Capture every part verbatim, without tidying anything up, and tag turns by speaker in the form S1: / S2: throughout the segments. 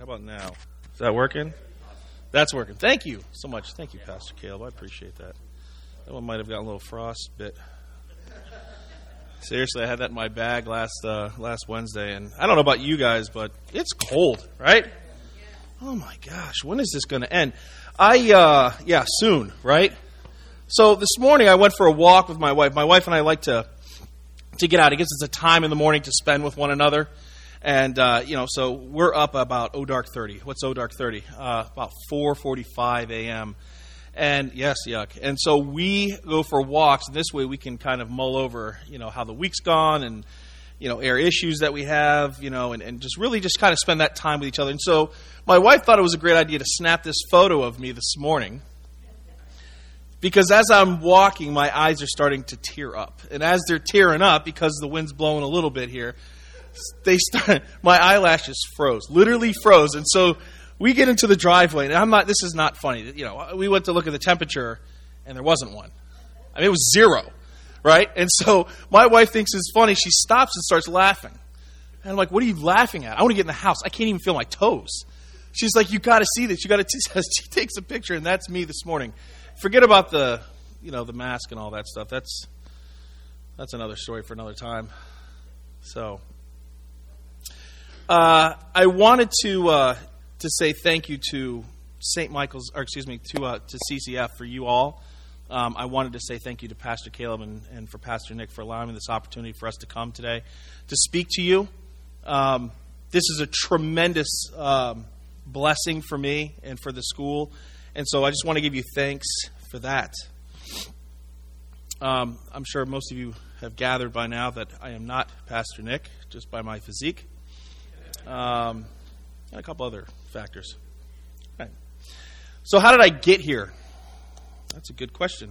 S1: about now? Is that working? That's working. Thank you so much. Thank you, Pastor Caleb. I appreciate that. That one might have gotten a little frostbite. Seriously, I had that in my bag last uh, last Wednesday, and I don't know about you guys, but it's cold, right? Oh my gosh, when is this going to end? I uh, yeah, soon, right? So this morning I went for a walk with my wife. My wife and I like to to get out. It gives us a time in the morning to spend with one another. And, uh, you know, so we're up about oh dark thirty. What's oh dark thirty? Uh, about four forty-five a.m. And, yes, yuck. And so we go for walks. And this way we can kind of mull over, you know, how the week's gone and, you know, air issues that we have, you know, and, and just really just kind of spend that time with each other. And so my wife thought it was a great idea to snap this photo of me this morning. Because as I'm walking, my eyes are starting to tear up. And as they're tearing up, because the wind's blowing a little bit here, they start, my eyelashes froze, literally froze. And so we get into the driveway, and I'm not, this is not funny. You know, we went to look at the temperature, and there wasn't one. I mean, it was zero, right? And so my wife thinks it's funny. She stops and starts laughing. And I'm like, what are you laughing at? I want to get in the house. I can't even feel my toes. She's like, you got to see this. You got to. She takes a picture, and that's me this morning. Forget about the, you know, the mask and all that stuff. That's that's another story for another time. So, uh, I wanted to uh, to say thank you to Saint Michael's, or excuse me, to uh, to C C F for you all. Um, I wanted to say thank you to Pastor Caleb and, and for Pastor Nick for allowing me this opportunity for us to come today to speak to you. Um, this is a tremendous um, blessing for me and for the school. And so I just want to give you thanks for that. Um, I'm sure most of you have gathered by now that I am not Pastor Nick, just by my physique. Um, and a couple other factors. Right. So how did I get here? That's a good question.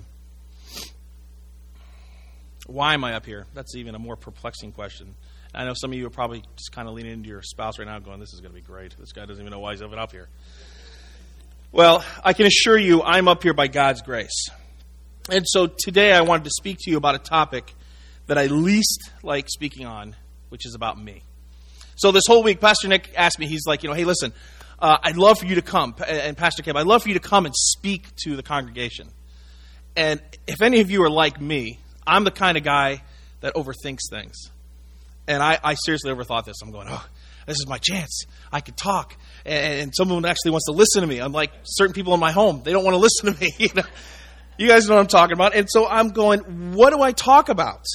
S1: Why am I up here? That's even a more perplexing question. I know some of you are probably just kind of leaning into your spouse right now going, this is going to be great. This guy doesn't even know why he's even up here. Well, I can assure you I'm up here by God's grace. And so today I wanted to speak to you about a topic that I least like speaking on, which is about me. So this whole week, Pastor Nick asked me, he's like, you know, hey, listen, uh, I'd love for you to come, and Pastor Kim, I'd love for you to come and speak to the congregation. And if any of you are like me, I'm the kind of guy that overthinks things. And I, I seriously overthought this. I'm going, oh, this is my chance. I could talk. And someone actually wants to listen to me. Unlike certain people in my home, they don't want to listen to me. You know, you guys know what I'm talking about. And so I'm going, what do I talk about?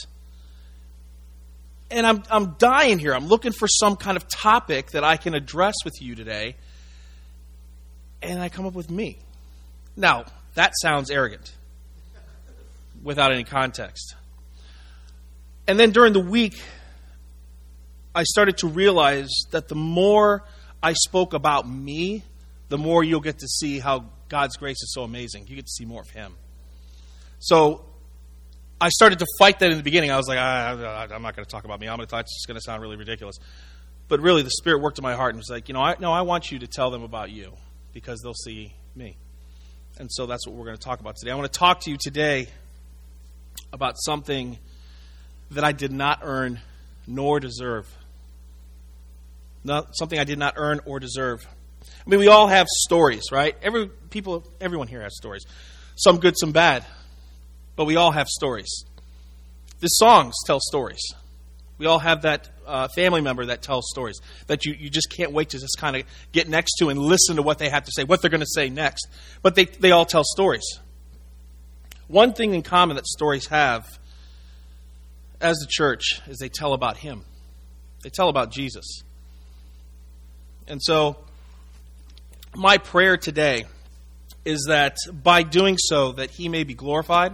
S1: And I'm I'm dying here. I'm looking for some kind of topic that I can address with you today. And I come up with me. Now, that sounds arrogant without any context. And then during the week, I started to realize that the more I spoke about me, the more you'll get to see how God's grace is so amazing. You get to see more of Him. So I started to fight that in the beginning. I was like, I, I'm not going to talk about me. I'm going to talk. It's just going to sound really ridiculous. But really, the Spirit worked in my heart and was like, you know, I, no, I want you to tell them about you because they'll see me. And so that's what we're going to talk about today. I want to talk to you today about something that I did not earn nor deserve. Not something I did not earn or deserve. I mean, we all have stories, right? Every people, everyone here has stories. Some good, some bad. But we all have stories. The songs tell stories. We all have that uh, family member that tells stories that you, you just can't wait to just kind of get next to and listen to what they have to say, what they're going to say next. But they, they all tell stories. One thing in common that stories have as the church is they tell about Him. They tell about Jesus. And so my prayer today is that by doing so, that He may be glorified.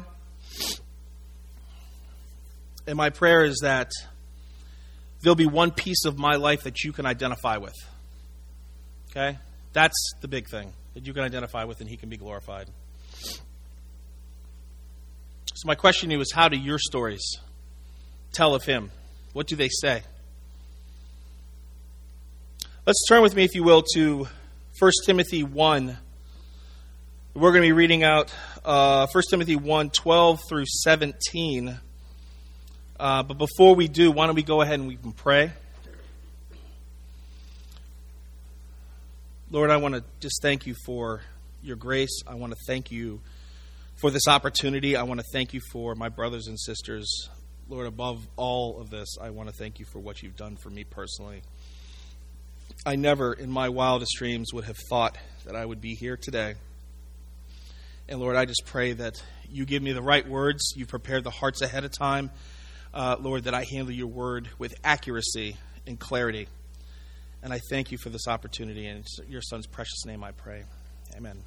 S1: And my prayer is that there'll be one piece of my life that you can identify with. Okay? That's the big thing, that you can identify with and He can be glorified. So my question to you is, how do your stories tell of Him? What do they say? Let's turn with me, if you will, to First Timothy one. We're going to be reading out uh, First Timothy one, twelve through seventeen. Uh, but before we do, why don't we go ahead and we can pray. Lord, I want to just thank you for your grace. I want to thank you for this opportunity. I want to thank you for my brothers and sisters. Lord, above all of this, I want to thank you for what you've done for me personally. I never in my wildest dreams would have thought that I would be here today. And Lord, I just pray that you give me the right words. You prepared the hearts ahead of time. Uh, Lord, that I handle your word with accuracy and clarity. And I thank you for this opportunity. And in your son's precious name I pray. Amen.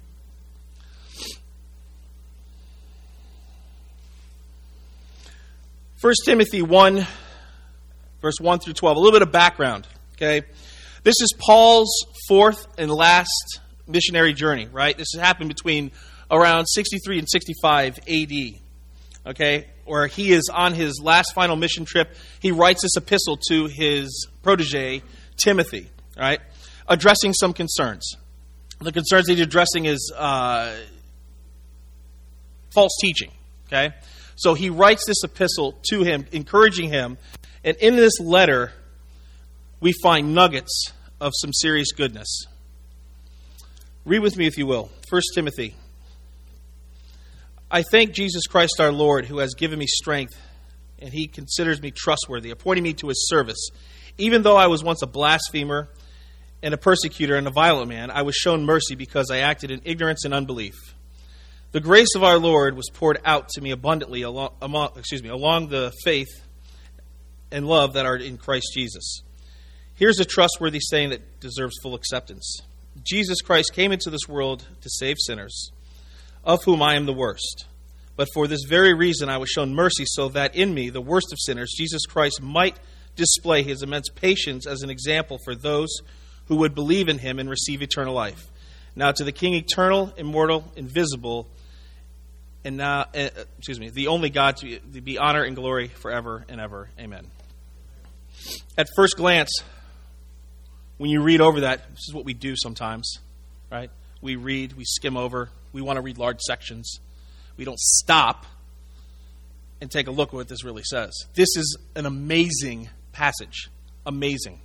S1: First Timothy one, verse one through twelve. A little bit of background, okay? This is Paul's fourth and last missionary journey, right? This has happened between around sixty-three and sixty-five A D, okay? Where he is on his last final mission trip. He writes this epistle to his protege, Timothy, right? Addressing some concerns. The concerns that he's addressing is uh, false teaching, okay? So he writes this epistle to him, encouraging him. And in this letter, we find nuggets of some serious goodness. Read with me, if you will. First Timothy. I thank Jesus Christ our Lord, who has given me strength, and he considers me trustworthy, appointing me to his service. Even though I was once a blasphemer and a persecutor and a violent man, I was shown mercy because I acted in ignorance and unbelief. The grace of our Lord was poured out to me abundantly along, among, excuse me, along the faith and love that are in Christ Jesus. Here's a trustworthy saying that deserves full acceptance. Jesus Christ came into this world to save sinners, of whom I am the worst. But for this very reason I was shown mercy, so that in me, the worst of sinners, Jesus Christ might display his immense patience as an example for those who would believe in him and receive eternal life. Now to the King, eternal, immortal, invisible, and now, uh, excuse me, the only God, to be, to be honor and glory forever and ever. Amen. At first glance, when you read over that, this is what we do sometimes, right? We read, we skim over, we want to read large sections. We don't stop and take a look at what this really says. This is an amazing passage. Amazing.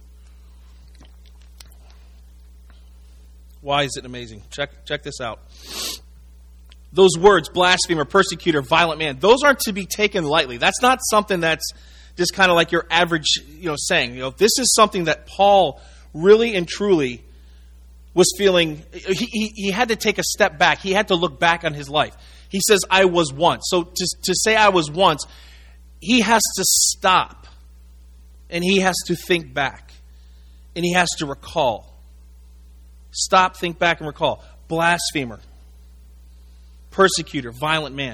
S1: Why is it amazing? Check, check this out. Those words, blasphemer, persecutor, violent man, those aren't to be taken lightly. That's not something that's just kind of like your average, you know, saying. You know, this is something that Paul really and truly was feeling. He, he, he had to take a step back. He had to look back on his life. He says, I was once. So to, to say I was once, he has to stop. And he has to think back. And he has to recall. Stop, think back, and recall. Blasphemer. Persecutor, violent man.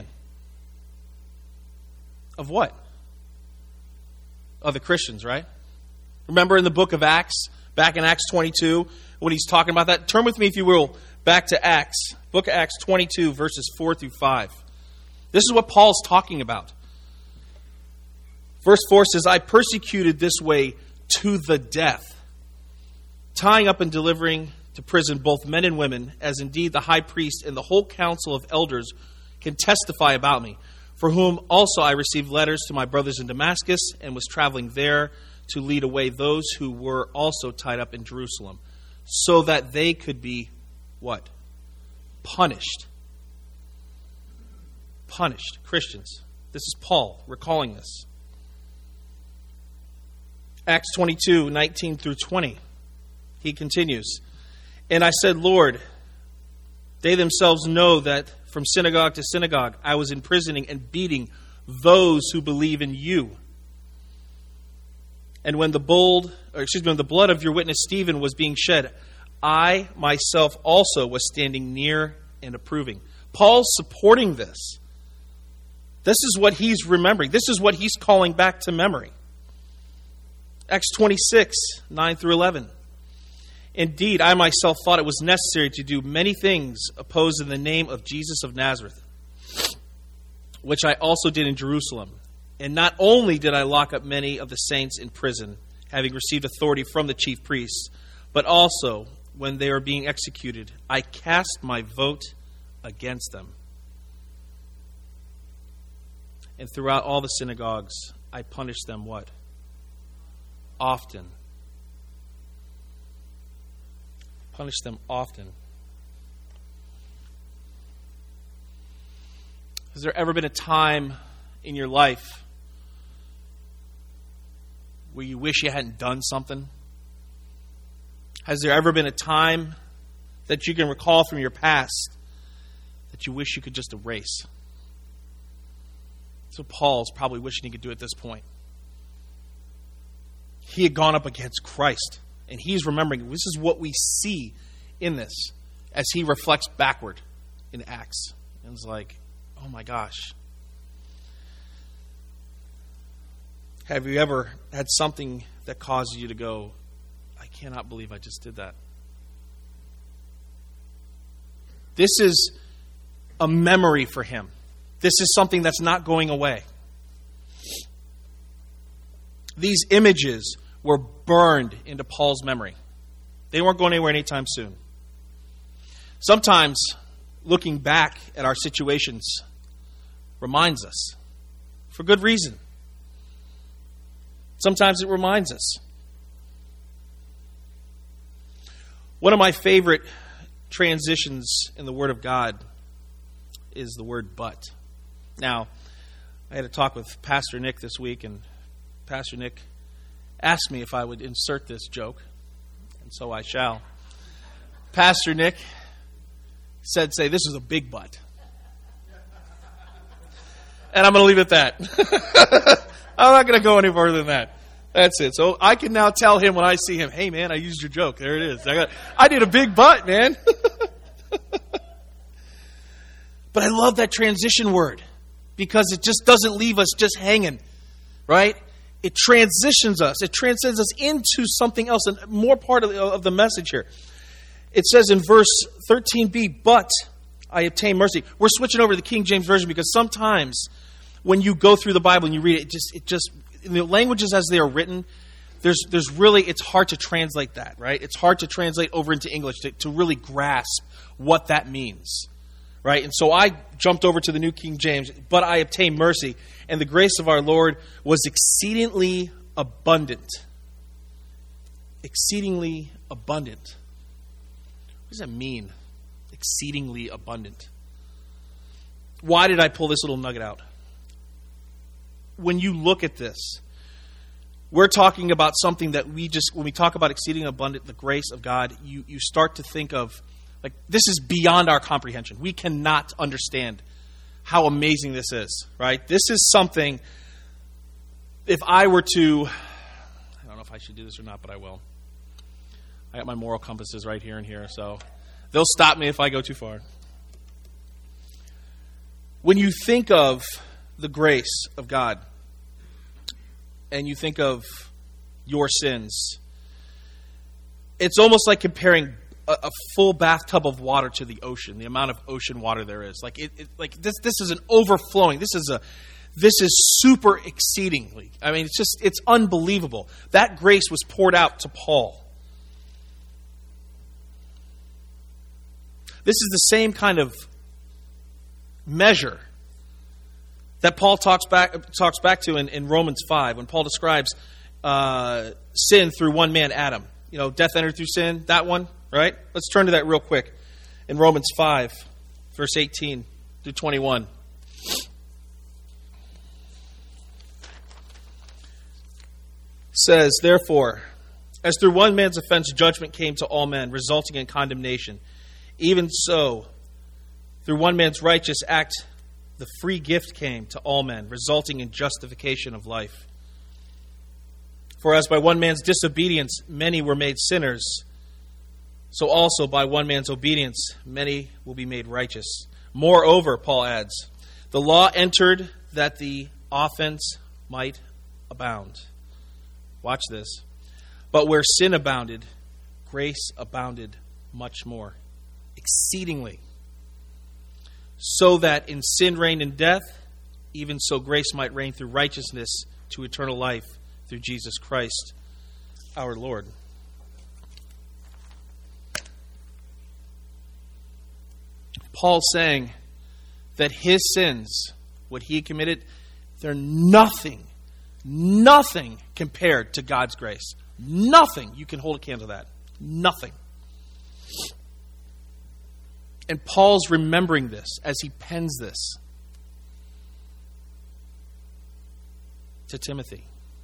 S1: Of what? Of the Christians, right? Remember in the book of Acts, back in Acts twenty-two, when he's talking about that? Turn with me, if you will, back to Acts. Book of Acts twenty-two, verses four through five. This is what Paul's talking about. Verse four says, I persecuted this way to the death, tying up and delivering to prison both men and women, as indeed the high priest and the whole council of elders can testify about me, for whom also I received letters to my brothers in Damascus, and was traveling there to lead away those who were also tied up in Jerusalem, so that they could be, what? Punished. Punished. Christians. This is Paul recalling this. Acts twenty-two, nineteen through twenty. He continues. And I said, Lord, they themselves know that from synagogue to synagogue I was imprisoning and beating those who believe in you. And when the bold, or excuse me, when the blood of your witness Stephen was being shed, I myself also was standing near and approving. Paul's supporting this. This is what he's remembering. This is what he's calling back to memory. Acts twenty-six, nine through eleven. Indeed, I myself thought it was necessary to do many things opposed in the name of Jesus of Nazareth, which I also did in Jerusalem. And not only did I lock up many of the saints in prison, having received authority from the chief priests, but also, when they were being executed, I cast my vote against them. And throughout all the synagogues, I punished them what? Often. Punish them often. Has there ever been a time in your life where you wish you hadn't done something? Has there ever been a time that you can recall from your past that you wish you could just erase? So Paul's probably wishing he could do at this point. He had gone up against Christ, and he's remembering. This is what we see in this as he reflects backward in Acts. And it's like, oh my gosh. Have you ever had something that causes you to go, I cannot believe I just did that? This is a memory for him. This is something that's not going away. These images were burned into Paul's memory. They weren't going anywhere anytime soon. Sometimes looking back at our situations reminds us, for good reason. Sometimes it reminds us. One of my favorite transitions in the Word of God is the word but. Now, I had a talk with Pastor Nick this week, and Pastor Nick asked me if I would insert this joke, and so I shall. Pastor Nick said, say, this is a big but. And I'm going to leave it at that. I'm not going to go any further than that. That's it. So I can now tell him when I see him, hey, man, I used your joke. There it is. I got, I did a big but, man. But I love that transition word because it just doesn't leave us just hanging, right? It transitions us. It transcends us into something else, and more part of the, of the message here. It says in verse thirteen b, but I obtain mercy. We're switching over to the King James Version because sometimes when you go through the Bible and you read it, it just, it just in the languages as they are written, there's there's really, it's hard to translate that, right? It's hard to translate over into English to, to really grasp what that means, right? And so I jumped over to the New King James, but I obtained mercy, and the grace of our Lord was exceedingly abundant. Exceedingly abundant. What does that mean? Exceedingly abundant. Why did I pull this little nugget out? When you look at this, we're talking about something that we just, when we talk about exceeding abundant, the grace of God, you, you start to think of, like, this is beyond our comprehension. We cannot understand how amazing this is, right? This is something, if I were to, I don't know if I should do this or not, but I will. I got my moral compasses right here and here, so they'll stop me if I go too far. When you think of the grace of God, and you think of your sins, it's almost like comparing a, a full bathtub of water to the ocean, the amount of ocean water there is. Like it, it like this this is an overflowing. This is a this is super exceedingly. I mean, it's just it's unbelievable. That grace was poured out to Paul. This is the same kind of measure that Paul talks back talks back to in, in Romans five, when Paul describes uh, sin through one man, Adam. You know, death entered through sin, that one, right? Let's turn to that real quick. In Romans five, verse eighteen through twenty-one. It says, therefore, as through one man's offense judgment came to all men, resulting in condemnation, even so, through one man's righteous act, the free gift came to all men, resulting in justification of life. For as by one man's disobedience many were made sinners, so also by one man's obedience many will be made righteous. Moreover, Paul adds, the law entered that the offense might abound. Watch this. But where sin abounded, grace abounded much more, exceedingly. So that in sin reigned in death, even so grace might reign through righteousness to eternal life through Jesus Christ our Lord. Paul's saying that his sins, what he committed, they're nothing, nothing compared to God's grace. Nothing you can hold a candle to that. Nothing. And Paul's remembering this as he pens this to Timothy.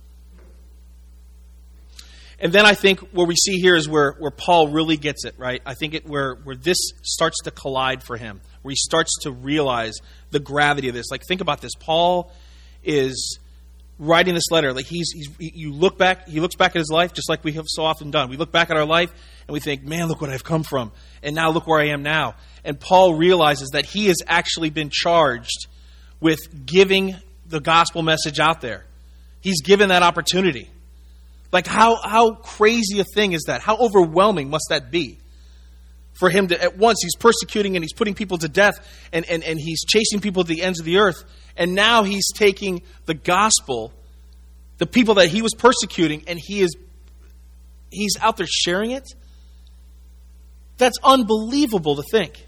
S1: And then I think what we see here is where, where Paul really gets it, right? I think it where, where this starts to collide for him, where he starts to realize the gravity of this. Like, think about this. Paul is writing this letter. Like, he's, he's you look back, he looks back at his life just like we have so often done. We look back at our life and we think, man, look what I've come from. And now look where I am now. And Paul realizes that he has actually been charged with giving the gospel message out there. He's given that opportunity. Like, how, how crazy a thing is that? How overwhelming must that be? For him to, at once, he's persecuting and he's putting people to death and, and, and he's chasing people to the ends of the earth. And now he's taking the gospel, the people that he was persecuting, and he is he's out there sharing it. That's unbelievable to think.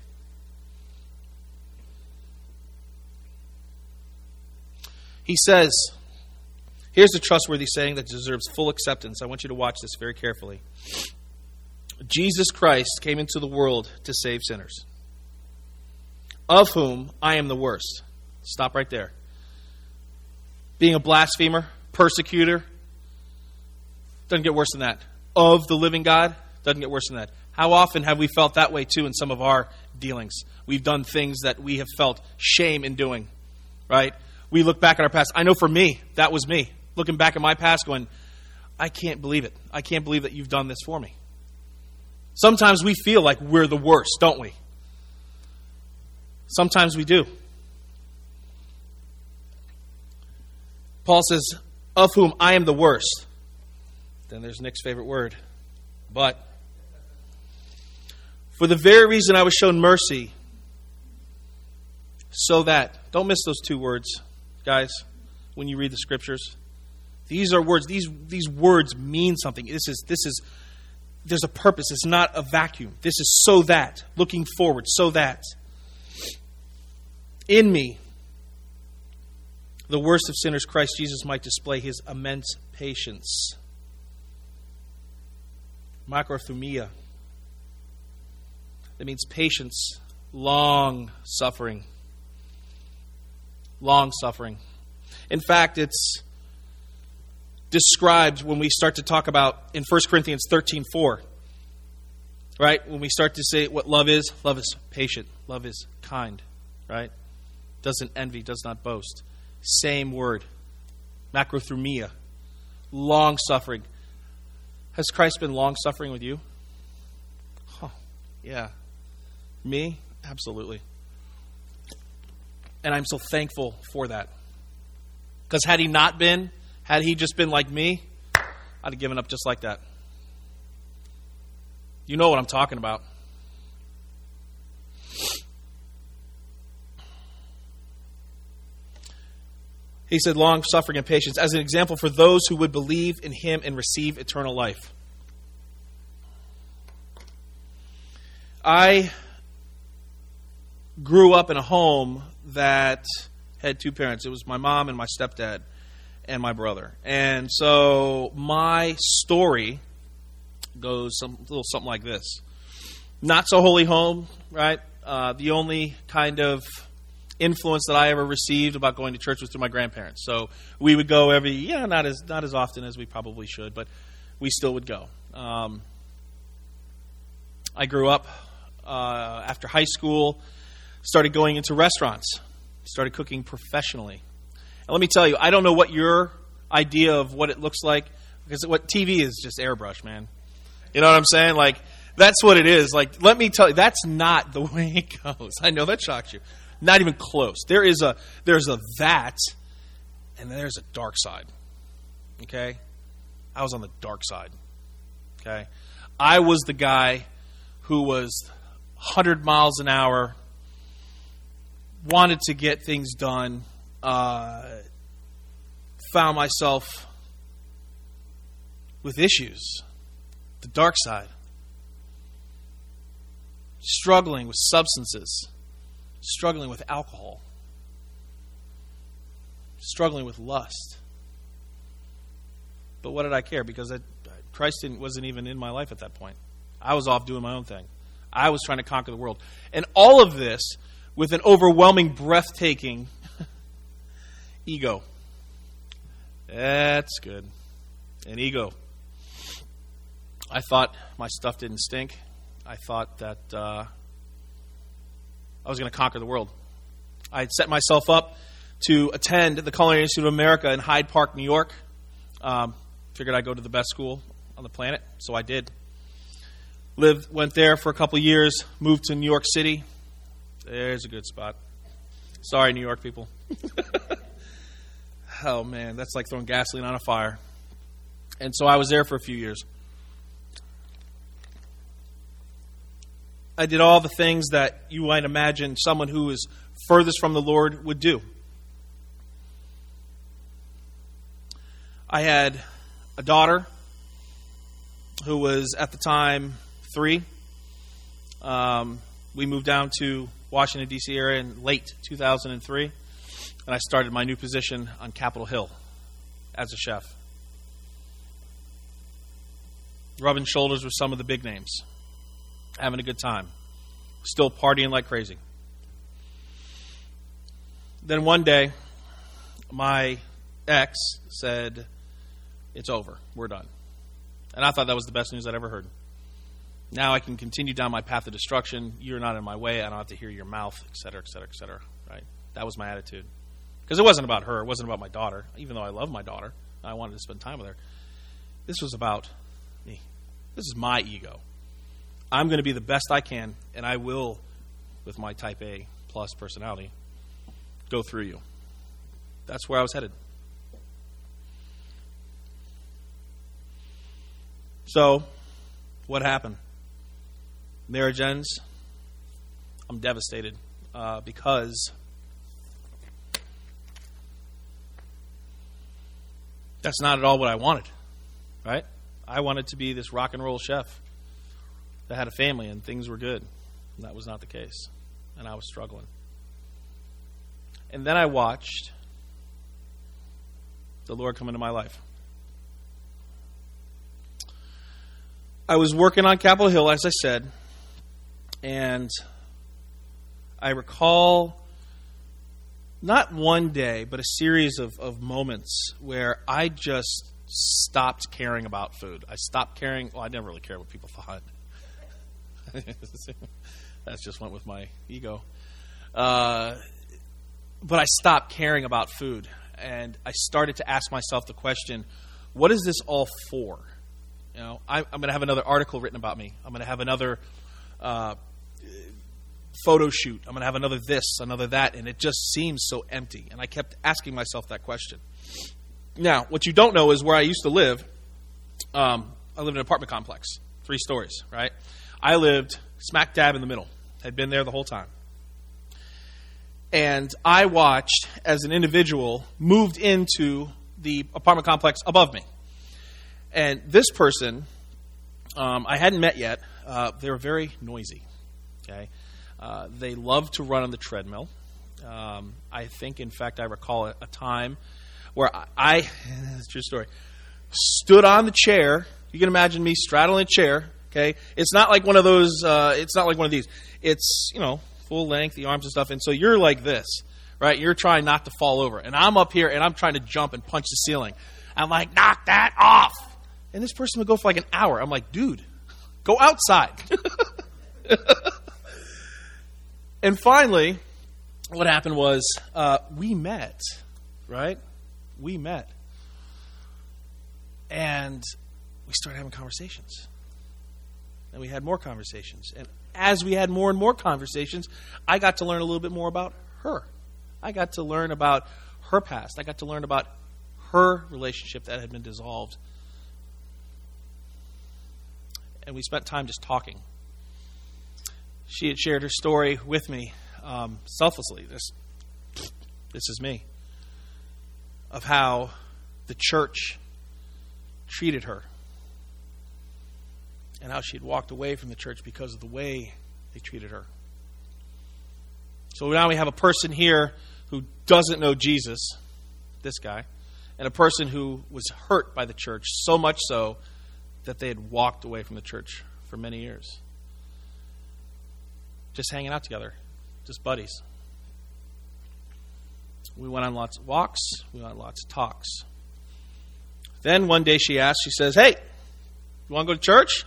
S1: He says, here's a trustworthy saying that deserves full acceptance. I want you to watch this very carefully. Jesus Christ came into the world to save sinners, of whom I am the worst. Stop right there. Being a blasphemer, persecutor, doesn't get worse than that. Of the living God, doesn't get worse than that. How often have we felt that way too in some of our dealings? We've done things that we have felt shame in doing, right? We look back at our past. I know for me, that was me. Looking back at my past going, I can't believe it. I can't believe that you've done this for me. Sometimes we feel like we're the worst, don't we? Sometimes we do. Paul says, of whom I am the worst. Then there's Nick's favorite word. But for the very reason I was shown mercy, so that, don't miss those two words, guys, when you read the scriptures. These are words, these these words mean something. This is this is there's a purpose. It's not a vacuum. This is so that, looking forward, so that in me, the worst of sinners, Christ Jesus might display his immense patience. Makrothumia. That means patience, long suffering. Long suffering. In fact, it's described when we start to talk about in First Corinthians thirteen four. Right? When we start to say what love is, love is patient. Love is kind. Right? Doesn't envy, does not boast. Same word. Makrothumia. Long suffering. Has Christ been long suffering with you? Huh. Yeah. Me? Absolutely. And I'm so thankful for that. Because had he not been, had he just been like me, I'd have given up just like that. You know what I'm talking about. He said, long suffering and patience, as an example for those who would believe in him and receive eternal life. I grew up in a home that had two parents. It was my mom and my stepdad and my brother. And so my story goes some a little something like this. Not so holy home, right? Uh, the only kind of influence that I ever received about going to church was through my grandparents. So we would go every, yeah, not as not as often as we probably should, but we still would go. Um, I grew up uh, after high school, started going into restaurants, started cooking professionally. And let me tell you, I don't know what your idea of what it looks like, because what T V is just airbrush, man. You know what I'm saying? Like, that's what it is. Like, let me tell you, that's not the way it goes. I know that shocks you. Not even close. There is a there's a that, and then there's a dark side. Okay? I was on the dark side. Okay? I was the guy who was one hundred miles an hour, wanted to get things done, uh, found myself with issues. The dark side. Struggling with substances. Struggling with alcohol. Struggling with lust. But what did I care? Because I, Christ didn't, wasn't even in my life at that point. I was off doing my own thing. I was trying to conquer the world. And all of this with an overwhelming, breathtaking ego. That's good. An ego. I thought my stuff didn't stink. I thought that uh, I was going to conquer the world. I had set myself up to attend the Culinary Institute of America in Hyde Park, New York. Um, figured I'd go to the best school on the planet, so I did. Lived, went there for a couple of years, moved to New York City. There's a good spot. Sorry, New York people. Oh, man, that's like throwing gasoline on a fire. And so I was there for a few years. I did all the things that you might imagine someone who is furthest from the Lord would do. I had a daughter who was at the time three. Um, we moved down to Washington, D C area in late two thousand three, and I started my new position on Capitol Hill as a chef. Rubbing shoulders with some of the big names. Having a good time. Still partying like crazy. Then one day, my ex said, it's over. We're done. And I thought that was the best news I'd ever heard. Now I can continue down my path of destruction. You're not in my way. I don't have to hear your mouth, et cetera, et cetera, et cetera. Right? That was my attitude. Because it wasn't about her. It wasn't about my daughter. Even though I love my daughter, I wanted to spend time with her. This was about me. This is my ego. I'm going to be the best I can, and I will, with my type A plus personality, go through you. That's where I was headed. So, what happened? Marriage ends. I'm devastated uh, because that's not at all what I wanted, right? I wanted to be this rock and roll chef that had a family and things were good. And that was not the case. And I was struggling. And then I watched the Lord come into my life. I was working on Capitol Hill, as I said, and I recall not one day, but a series of, of moments where I just stopped caring about food. I stopped caring. Well, I never really cared what people thought. That just went with my ego. Uh, but I stopped caring about food, and I started to ask myself the question, what is this all for? You know, I, I'm going to have another article written about me. I'm going to have another uh, photo shoot. I'm going to have another this, another that, and it just seems so empty. And I kept asking myself that question. Now, what you don't know is where I used to live. Um, I lived in an apartment complex, three stories, right? I lived smack dab in the middle. Had been there the whole time. And I watched as an individual moved into the apartment complex above me. And this person, um, I hadn't met yet. Uh, they were very noisy. Okay, uh, they loved to run on the treadmill. Um, I think, in fact, I recall a, a time where I, I it's a true story, stood on the chair. You can imagine me straddling a chair. Okay, it's not like one of those. Uh, it's not like one of these. It's, you know, full length, the arms and stuff. And so you're like this, right? You're trying not to fall over, and I'm up here and I'm trying to jump and punch the ceiling. I'm like, knock that off. And this person would go for like an hour. I'm like, dude, go outside. And finally, what happened was uh, we met, right? We met. And we started having conversations. And we had more conversations. And as we had more and more conversations, I got to learn a little bit more about her. I got to learn about her past. I got to learn about her relationship that had been dissolved. And we spent time just talking. She had shared her story with me um, selflessly. This, this is me. Of how the church treated her. And how she had walked away from the church because of the way they treated her. So now we have a person here who doesn't know Jesus, this guy, and a person who was hurt by the church, so much so that they had walked away from the church for many years. just hanging out together, just buddies. We went on lots of walks. We went on lots of talks. Then one day she asked, she says, hey, you want to go to church?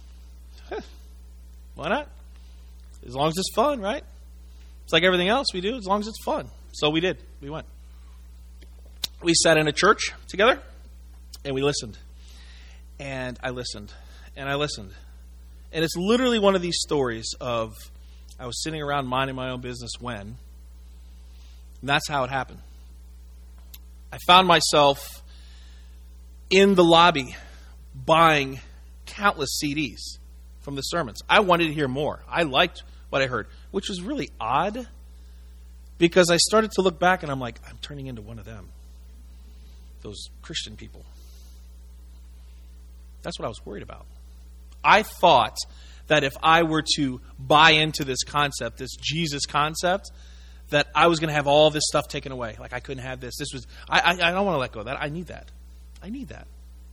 S1: Why not? As long as it's fun, right? It's like everything else we do, as long as it's fun. So we did. We went. We sat in a church together, and we listened. And I listened. And I listened. And it's literally one of these stories of I was sitting around minding my own business when, and that's how it happened. I found myself in the lobby buying countless C Ds from the sermons. I wanted to hear more. I liked what I heard, which was really odd because I started to look back and I'm like, I'm turning into one of them. Those Christian people. That's what I was worried about. I thought that if I were to buy into this concept, this Jesus concept, that I was going to have all this stuff taken away. Like I couldn't have this. This was I, I, I don't want to let go of that. I need that. I need that.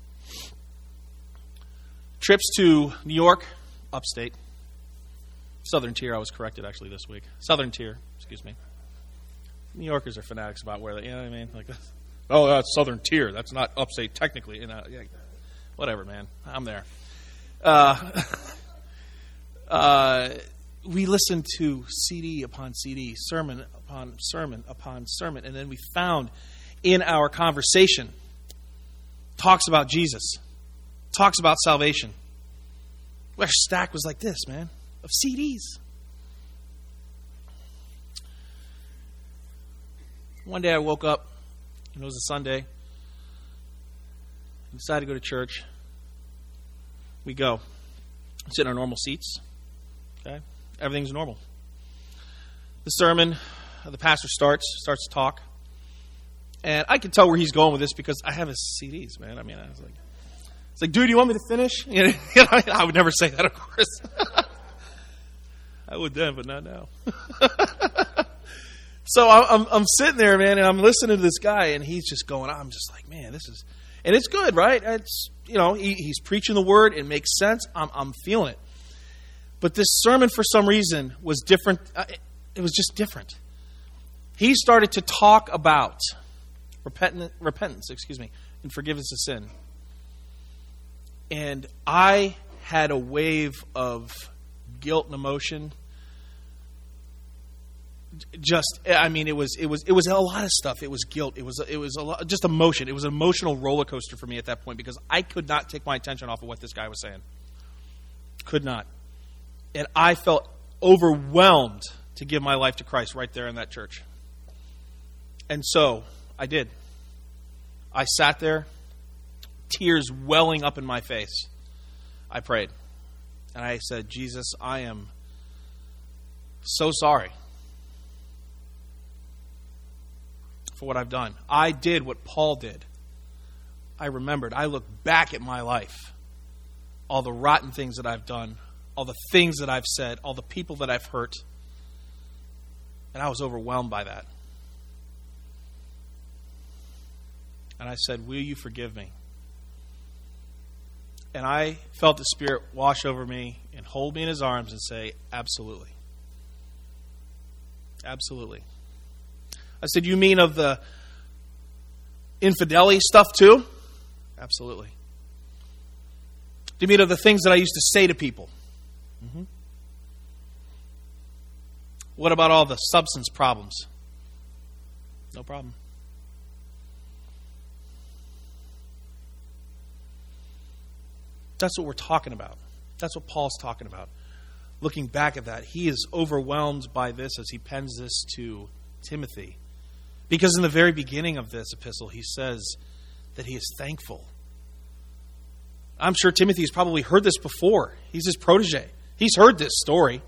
S1: Trips to New York, upstate. Southern Tier, I was corrected actually this week. Southern Tier, excuse me. New Yorkers are fanatics about where they, you know what I mean? Like, oh, that's Southern Tier. That's not upstate technically. You know, yeah, whatever, man. I'm there. Uh, uh, we listened to C D upon C D, sermon upon sermon upon sermon, and then we found in our conversation talks about Jesus, talks about salvation. Our stack was like this, man, of C Ds. One day I woke up, and it was a Sunday, and decided to go to church. We go. Sit in our normal seats. Okay? Everything's normal. The sermon, the pastor starts, starts to talk. And I can tell where he's going with this because I have his C Ds, man. I mean, I was like, it's like, dude, you want me to finish? You know, I would never say that, of course. I would then, but not now. So I'm, I'm sitting there, man, and I'm listening to this guy, and he's just going, I'm just like, man, this is, and it's good, right? It's, you know, he, he's preaching the word. It makes sense. I'm, I'm feeling it. But this sermon, for some reason, was different. Uh, it, it was just different. He started to talk about repentance, repentance, excuse me, and forgiveness of sin. And I had a wave of guilt and emotion. Just, I mean, it was, it was, it was a lot of stuff. It was guilt. It was, it was a lot, just emotion. It was an emotional roller coaster for me at that point because I could not take my attention off of what this guy was saying. Could not. And I felt overwhelmed to give my life to Christ right there in that church. And so I did. I sat there, tears welling up in my face. I prayed. And I said, Jesus, I am so sorry for what I've done. I did what Paul did. I remembered. I looked back at my life. All the rotten things that I've done. All the things that I've said. All the people that I've hurt. And I was overwhelmed by that. And I said, will you forgive me? And I felt the Spirit wash over me and hold me in His arms and say, absolutely. Absolutely. I said, you mean of the infidelity stuff too? Absolutely. Do you mean of the things that I used to say to people? Mm-hmm. What about all the substance problems? No problem. That's what we're talking about. That's what Paul's talking about. Looking back at that, he is overwhelmed by this as he pens this to Timothy. Because in the very beginning of this epistle, he says that he is thankful. I'm sure Timothy's probably heard this before. He's his protege. He's heard this story.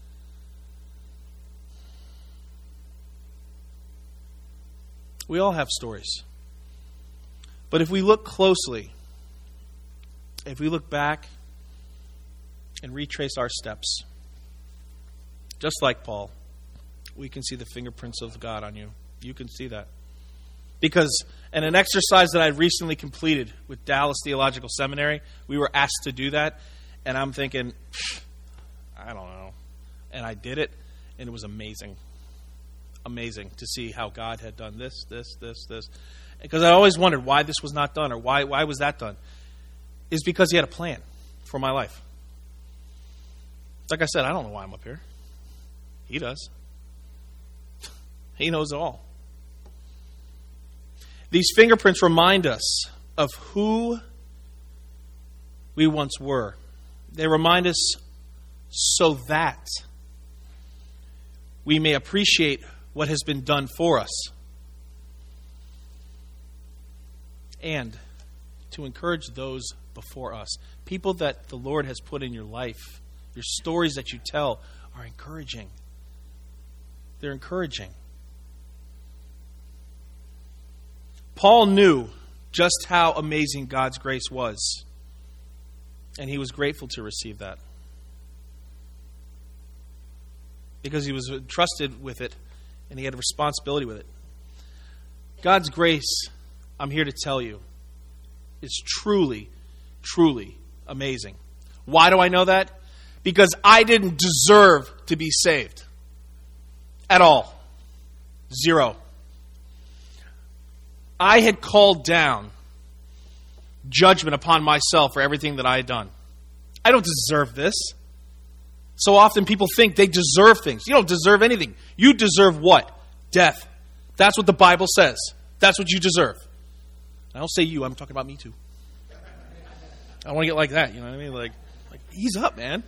S1: We all have stories. But if we look closely, if we look back and retrace our steps, just like Paul, we can see the fingerprints of God on you. You can see that. Because in an exercise that I recently completed with Dallas Theological Seminary, we were asked to do that. And I'm thinking, I don't know. And I did it, and it was amazing. Amazing to see how God had done this, this, this, this. Because I always wondered why this was not done or why, why was that done. It's because he had a plan for my life. Like I said, I don't know why I'm up here. He does. He knows it all. These fingerprints remind us of who we once were. They remind us so that we may appreciate what has been done for us. And to encourage those before us. People that the Lord has put in your life, your stories that you tell are encouraging. They're encouraging. Paul knew just how amazing God's grace was, and he was grateful to receive that. Because he was entrusted with it, and he had a responsibility with it. God's grace, I'm here to tell you, is truly, truly amazing. Why do I know that? Because I didn't deserve to be saved. At all. Zero. I had called down judgment upon myself for everything that I had done. I don't deserve this. So often people think they deserve things. You don't deserve anything. You deserve what? Death. That's what the Bible says. That's what you deserve. I don't say you, I'm talking about me too. I don't want to get like that, you know what I mean? Like, like ease up, man.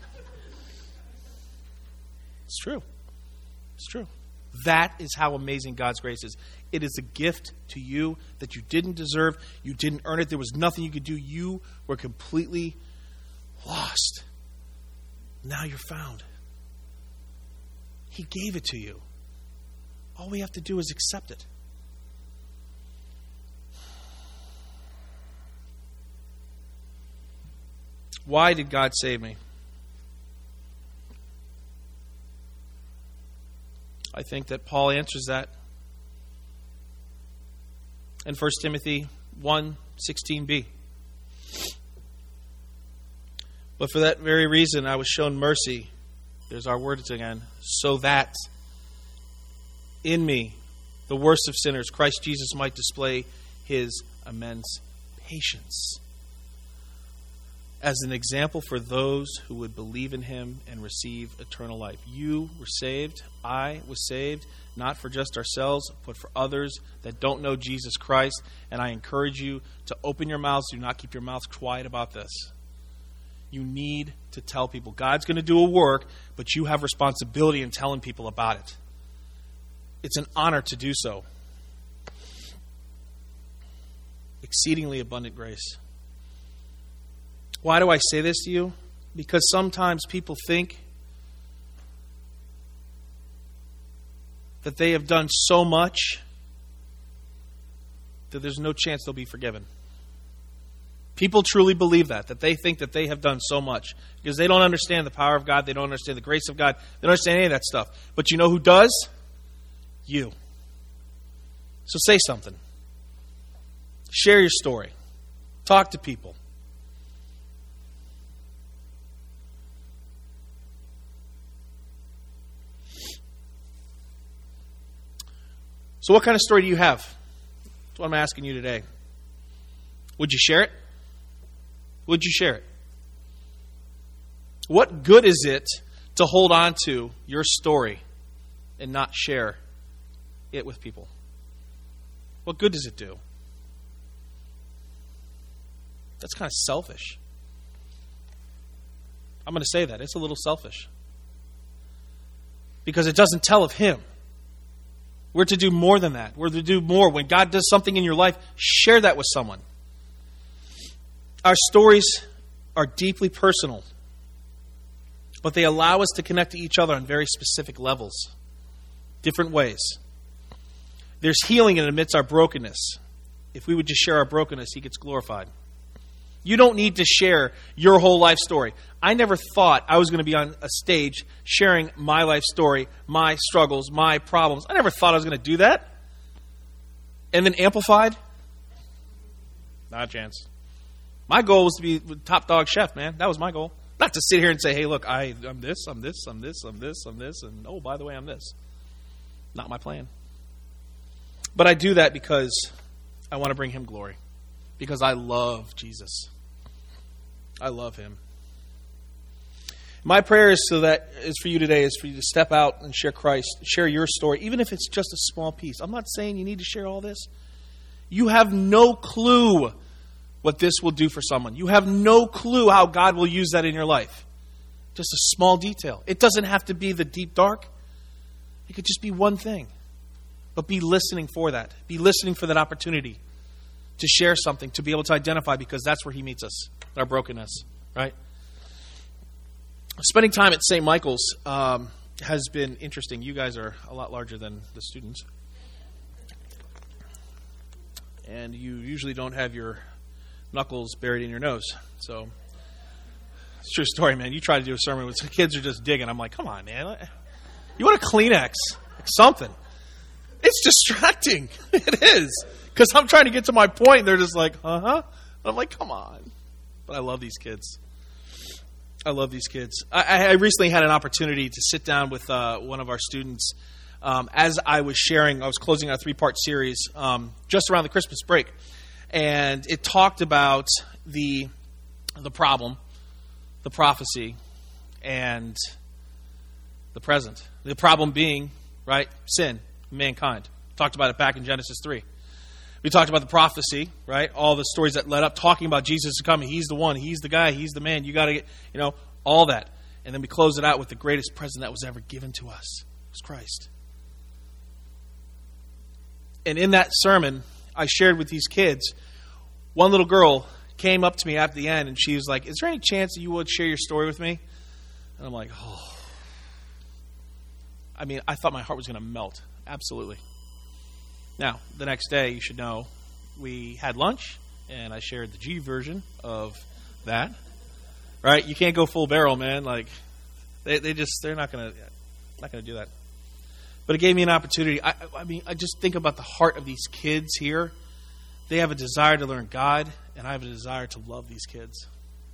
S1: It's true. It's true. That is how amazing God's grace is. It is a gift to you that you didn't deserve. You didn't earn it. There was nothing you could do. You were completely lost. Now you're found. He gave it to you. All we have to do is accept it. Why did God save me? I think that Paul answers that in First Timothy one sixteen b. But for that very reason I was shown mercy, there's our words again, so that in me, the worst of sinners, Christ Jesus might display his immense patience as an example for those who would believe in him and receive eternal life. You were saved. I was saved, not for just ourselves, but for others that don't know Jesus Christ. And I encourage you to open your mouths. Do not keep your mouths quiet about this. You need to tell people. God's going to do a work, but you have responsibility in telling people about it. It's an honor to do so. Exceedingly abundant grace. Why do I say this to you? Because sometimes people think that they have done so much that there's no chance they'll be forgiven. People truly believe that, that they think that they have done so much because they don't understand the power of God. They don't understand the grace of God. They don't understand any of that stuff. But you know who does? You. So say something. Share your story. Talk to people. So what kind of story do you have? That's what I'm asking you today. Would you share it? Would you share it? What good is it to hold on to your story and not share it with people? What good does it do? That's kind of selfish. I'm going to say that. It's a little selfish. Because it doesn't tell of him. We're to do more than that. We're to do more. When God does something in your life, share that with someone. Our stories are deeply personal, but they allow us to connect to each other on very specific levels, different ways. There's healing in amidst our brokenness. If we would just share our brokenness, he gets glorified. You don't need to share your whole life story. I never thought I was going to be on a stage sharing my life story, my struggles, my problems. I never thought I was going to do that. And then amplified? Not a chance. My goal was to be top dog chef, man. That was my goal. Not to sit here and say, hey, look, I, I'm this, I'm this, I'm this, I'm this, I'm this, and oh, by the way, I'm this. Not my plan. But I do that because I want to bring him glory. Because I love Jesus. I love him. My prayer is so that is for you today is for you to step out and share Christ, share your story, even if it's just a small piece. I'm not saying you need to share all this. You have no clue what this will do for someone. You have no clue how God will use that in your life. Just a small detail. It doesn't have to be the deep dark. It could just be one thing. But be listening for that. Be listening for that opportunity to share something, to be able to identify, because that's where he meets us, our brokenness, right? Spending time at Saint Michael's um, has been interesting. You guys are a lot larger than the students. And you usually don't have your knuckles buried in your nose. So, it's a true story, man. You try to do a sermon with the kids are just digging. I'm like, come on, man. You want a Kleenex? Like something. It's distracting. It is. Because I'm trying to get to my point, and they're just like, uh-huh. I'm like, come on. But I love these kids. I love these kids. I, I recently had an opportunity to sit down with uh, one of our students um, as I was sharing. I was closing out a three-part series um, just around the Christmas break. And it talked about the the problem, the prophecy, and the present. The problem being, right, sin, mankind. Talked about it back in Genesis three. We talked about the prophecy, right? All the stories that led up, talking about Jesus coming. He's the one. He's the guy. He's the man. You got to get, you know, all that. And then we close it out with the greatest present that was ever given to us. It was Christ. And in that sermon, I shared with these kids, one little girl came up to me at the end, and she was like, is there any chance that you would share your story with me? And I'm like, oh. I mean, I thought my heart was going to melt. Absolutely. Now, the next day, you should know, we had lunch, and I shared the G version of that. Right? You can't go full barrel, man. Like, they they just, they're not going to not going to do that. But it gave me an opportunity. I, I mean, I just think about the heart of these kids here. They have a desire to learn God, and I have a desire to love these kids.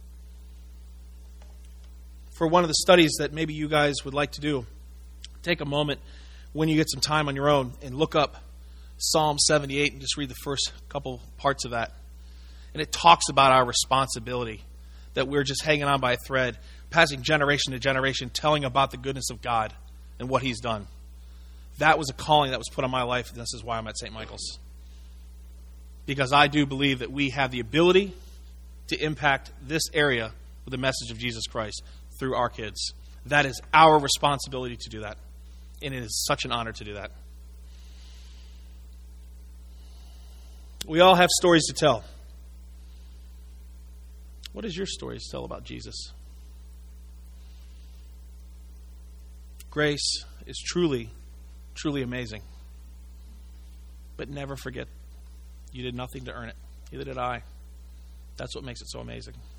S1: For one of the studies that maybe you guys would like to do, take a moment when you get some time on your own and look up Psalm seventy-eight and just read the first couple parts of that. And it talks about our responsibility, that we're just hanging on by a thread, passing generation to generation, telling about the goodness of God and what he's done. That was a calling that was put on my life, and this is why I'm at Saint Michael's. Because I do believe that we have the ability to impact this area with the message of Jesus Christ through our kids. That is our responsibility to do that. And it is such an honor to do that. We all have stories to tell. What is your story to tell about Jesus? Grace is truly, truly amazing. But never forget, you did nothing to earn it. Neither did I. That's what makes it so amazing.